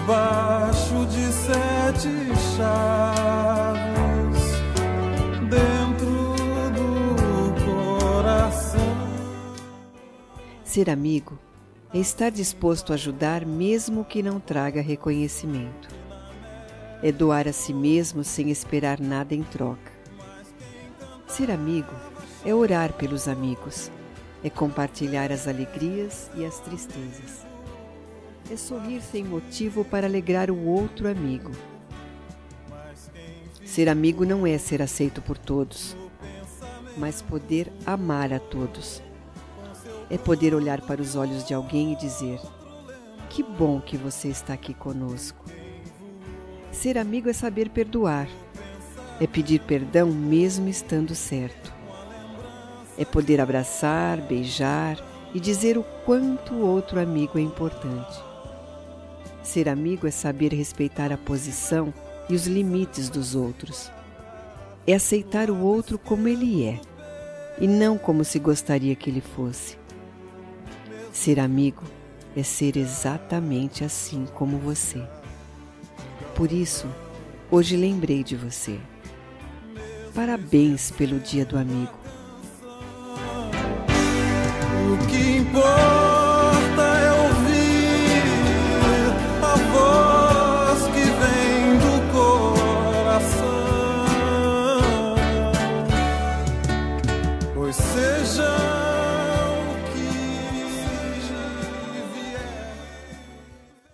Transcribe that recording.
debaixo de 7 chaves, dentro do coração. Ser amigo é estar disposto a ajudar mesmo que não traga reconhecimento. É doar a si mesmo sem esperar nada em troca. Ser amigo é orar pelos amigos, é compartilhar as alegrias e as tristezas. É sorrir sem motivo para alegrar o outro amigo. Ser amigo não é ser aceito por todos, mas poder amar a todos. É poder olhar para os olhos de alguém e dizer: que bom que você está aqui conosco. Ser amigo é saber perdoar, é pedir perdão mesmo estando certo. É poder abraçar, beijar e dizer o quanto o outro amigo é importante. Ser amigo é saber respeitar a posição e os limites dos outros. É aceitar o outro como ele é, e não como se gostaria que ele fosse. Ser amigo é ser exatamente assim como você. Por isso, hoje lembrei de você. Parabéns pelo Dia do Amigo. O que importa